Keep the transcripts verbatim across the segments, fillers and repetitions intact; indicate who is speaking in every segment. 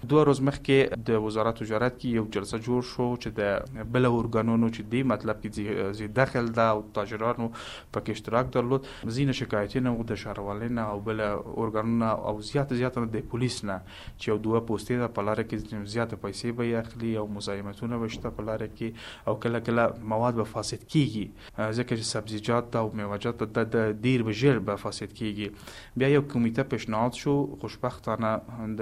Speaker 1: دوه ورځې مخکې د وزارت تجارت کې یو جلسه جوړ شو چې د بل ارګانونو چې دی مطلب کې زی داخل دا او تاجرانو پکې اشتراک درلود، ځینې شکایتونه د ښاروالۍ نه او بل ارګانونه او زیات زیات د پولیس نه چې یو دوه پوستې ده په لاره کې زیاته پیسې به یې اخلي او مزاحمتونه به شته په لاره کې او کله کله مواد به فاسد کیږي ځکه چې سبزیجات او میوه‌جات د ډیر به ژر به فاسد کیږي. بیا یو کمیټه پیشنهاد شو، خوشبختانه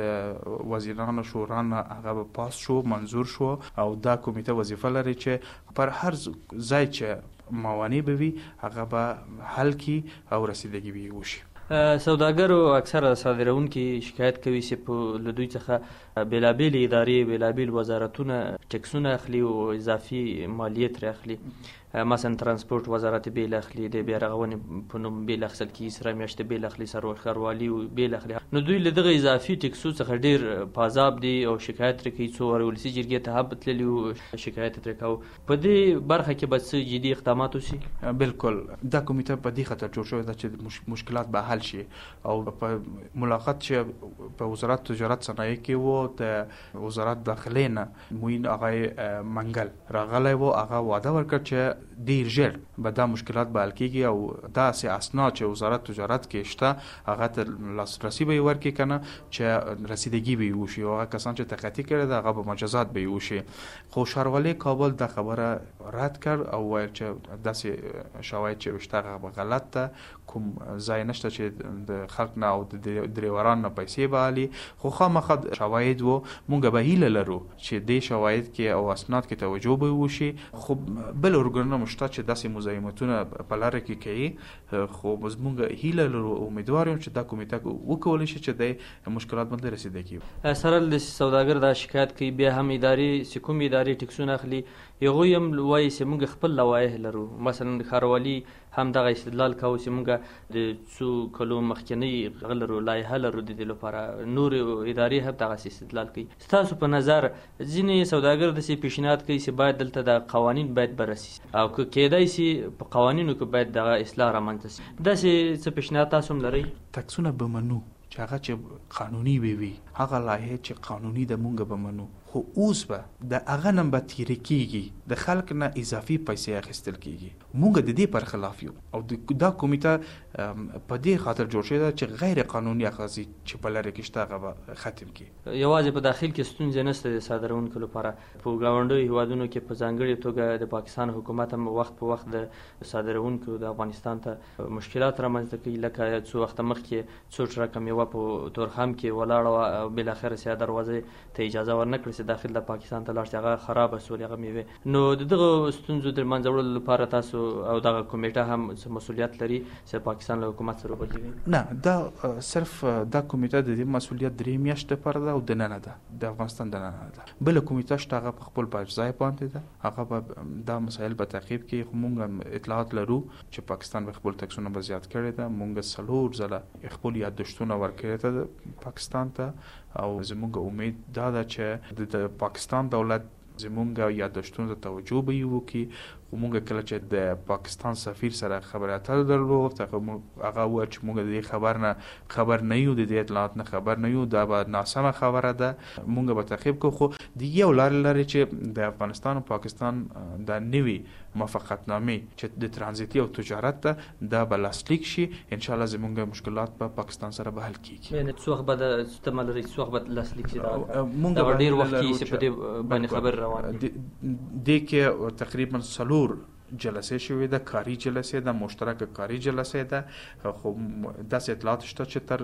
Speaker 1: د وزیرانو شورا نه هغه به پاس شو، منظور شو او دا کمیټه وظیفه لري چې پر هر ځای چې موانع به وي هغه به حل کی او رسیدګي به وشي.
Speaker 2: سوداګرو اکثره صادروونکي شکایت کوي چې په له دوی څخه بېلابېلې ادارې بېلابېل وزارتونه ټکسونه اخلي او اضافي مالیې ترې اخلي. مثلا ترانسپورت وزارت بیل اخلي، د بیا رغونې په نوم بیل اخیستل کېږي، سره میاشتې بیل اخلي، ښاروالي بیل اخلي. نو دوی له دغه اضافي ټکسو څخه ډېر پازاب دي او شکایت ترې کوي. څو واره ولسي جرګې ته هم تللي وو، شکایت یې ترې کوو. په دې برخه کې به څه جدي اقدامات وشي؟
Speaker 1: بالکل دا کمیټه په دې خاطر جوړ شوې ده چې مشکلات به حل شي او په ملاقات چې په وزارت تجارت صنایع کې وو د وزارت داخلې نه موین آقای منګل راغلی وو، هغه وعده ورکړ چې ډیر ژر به دا مشکلات به حل کېږي او داسې اسناد چې وزارت تجارت کې شته هغه ته لاسرسي به یې ورکړي که نه چې رسیدګي به یې وشي او هغه کسان چې تقاطي کړی ده هغه به مجازات به یې وشي. خو ښاروالۍ کابل دا خبره رد کړ او ویل چې داسې شواهد چې شته هغه به غلط ده، کوم ځای نشته چې د خلق نه او د ډریورانو نه پیسې به حالي. خو خامخا شواهد وو، موږ به هیله لرو چې دې شواهد کې او اسناد کې توجه به وشي. خو بل ارګانونه شته چې داسې مزاحمتونه په لاره کې کوي، خو موږ هیله لرو او امیدوار یو چې دا کمیټه وکولی شي چې د مشکلات باندې رسیدګي.
Speaker 2: سره د سوداګر دا شکایت کوي، بیا هم ادارې چې کومې ادارې ټکسونه اخلي هغوی هم وایي چې موږ خپل لوایح لرو. مثلا ښاروالي هم دغه استدلال کوو چې موږ د څو کلو مخکینۍ هغه لرو، لایحه لرو د دې لپاره. نور ادارې هم دغسې استدلال کوي. ستاسو په نظر ځینې سوداګر داسې پیشنهاد کوي چې باید دلته د قوانین باید بررسي او که کېدای شي په قوانینو کې باید دغه اصلاح رامنځته شي. داسې څه پیشنهاد تاسو هم لرئ؟
Speaker 1: ټکسونه به منو چې هغه چې قانوني به وي، هغه لایحې چې قانوني ده مونږ به منو. خو اوس به د هغه نه به تیره کېږي، د خلک نه اضافي پیسې اخیستل کېږي. مونږ د دې پر خلاف یو او دا کمیټه په دې خاطر جوړ شوې ده چې غیر قانوني اخذي چې په لاره کې شته هغه به ختم کړي.
Speaker 2: یوازې په داخل کې ستونزې نشته د صادروونکو لپاره، په ګاونډیو هیوادونو کې په ځانګړې توګه د پاکستان حکومت هم وخت په وخت د صادروونکو د افغانستان ته مشکلات رامنځته کوي. لکه څو وخته مخکې څو ټرکه میوه په تورخم کې ولاړه وه او بالاخره سیاه دروازې ته اجازه ورنه کړه چې داخل د پاکستان ته لاړ شي، هغه خرابه شولې هغه میوې. نو د دغه ستونزو د منځه وړلو لپاره تاسو او دغه کمیټه هم مسؤلیت لري چې پاکستان له حکومت سره وغږوي؟
Speaker 1: نه، دا صرف دا کمیټه د دې مسؤلیت درې میاشتې لپاره ده او دننه ده، د افغانستان دننه ده. بله کمیټه شته هغه په خپل ځای باندې ده، هغه به دا مسایل به تعقیب کړي. خو موږ اطلاعات لرو چې پاکستان به خپل ټکسونه به زیات کړي ده. موږ څلور ځله خپل یادښتونه ورکړي ده پاکستان ته او زموږ امید دا ده چې د پاکستان دولت زموږ یادښتونو ته توجه به یې وکړي. خو موږ کله چې د پاکستان سفیر سره خبرې اترې درلود هغه وویل چې موږ د دې خبر نه خبر نه یو، د دې اطلاعات نه خبر نه یو، دا به ناسمه خبره ده، موږ به تعقیب کوو. خو د یو لارې لري چې د افغانستان او پاکستان د نوي موافقتنامې چې د ترانزیتي او تجارت ده دا به لاسلیک شي. انشاءالله زموږ مشکلات په پاکستان سره به حل کیږي.
Speaker 2: یعنې څو وخت به د تمه لرئ څو وخت به لاسلیک شي؟ دا به ډېر وخت کېږي چې په دې باندې خبرې روانې دي.
Speaker 1: دې کې تقریبا څلور جلسې شوې ده، کاري جلسې ده، مشترک کاري جلسې ده. خو داسې اطلاعات شته چې تر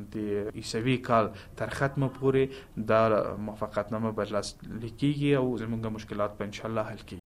Speaker 1: د عیسوي کال تر ختمه پورې دا موافقتنامه به لاسلیک کیږي او زموږ مشکلات به انشاءالله حل کیږي.